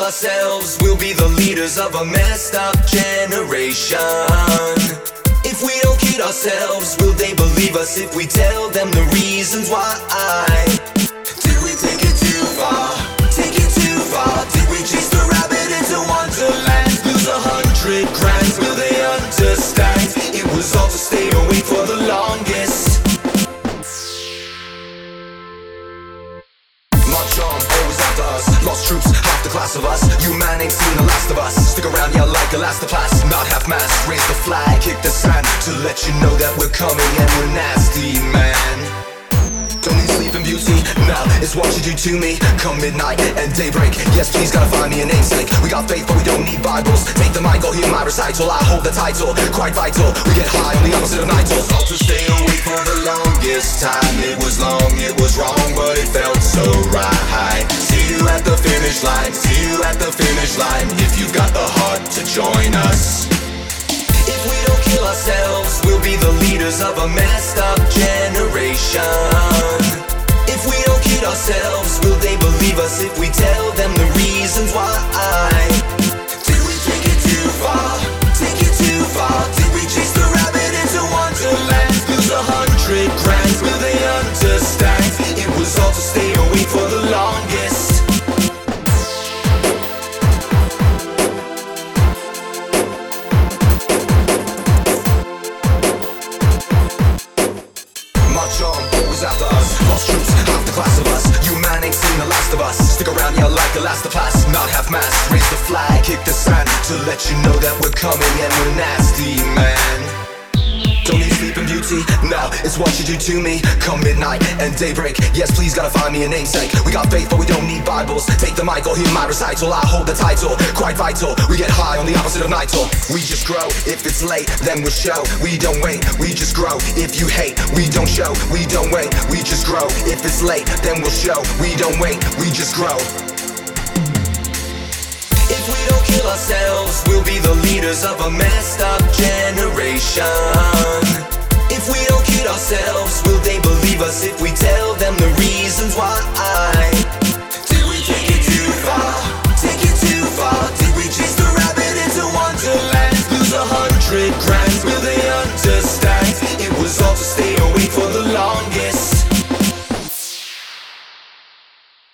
ourselves, we'll be the leaders of a messed up generation. If we don't kid ourselves, will they believe us if we tell them the reasons why? Did we take it too far? Take it too far? Did we chase the rabbit into Wonderland? Lose 100 grand, will they understand? It was all to stay awake for the longest. March on, always after us. Lost troops, half the class of us. You man ain't seen the last of us. Stick around, yeah, like Elastoplast. Not half-mast, raise the flag, kick the sand, to let you know that we're coming and we're nasty, man. Don't need sleep and beauty, nah, it's what you do to me. Come midnight and daybreak, yes please gotta find me a namesake. We got faith but we don't need Bibles. Take the mic or hear my recital, I hold the title, quite vital. We get high on the opposite of nital. All to stay awake for the longest time. It was long, it was wrong, but it felt so right. See you at the finish line, see you at the finish line. If you've got the heart to join us. If we don't kill ourselves, we'll be the leaders of a messed up generation. If we don't kid ourselves, will they believe us if we tell them the reasons why? Did we take it too far? Take it too far? Did we chase the rabbit into Wonderland? Lose 100 grand, will they understand? It was all to stay awake for the longest. Always after us, lost troops, half the class of us. You man ain't seen the last of us. Stick around, yeah, like Elastoplast. Not half-mast, raise the flag, kick the sand, to let you know that we're coming and we're nasty, man. Don't need sleep and beauty, no, it's what you do to me. Come midnight and daybreak, yes please gotta find me a namesake. We got faith but we don't need Bibles. Take the mic or hear my recital, I hold the title, quite vital. We get high on the opposite of nital. We just grow, if it's late then we'll show. We don't wait, we just grow. If you hate, we don't show. We don't wait, we just grow. If it's late then we'll show. We don't wait, we just grow. If we don't kill ourselves, we'll be the leaders of a messed up generation. If we don't kid ourselves, will they believe us if we tell them the reasons why?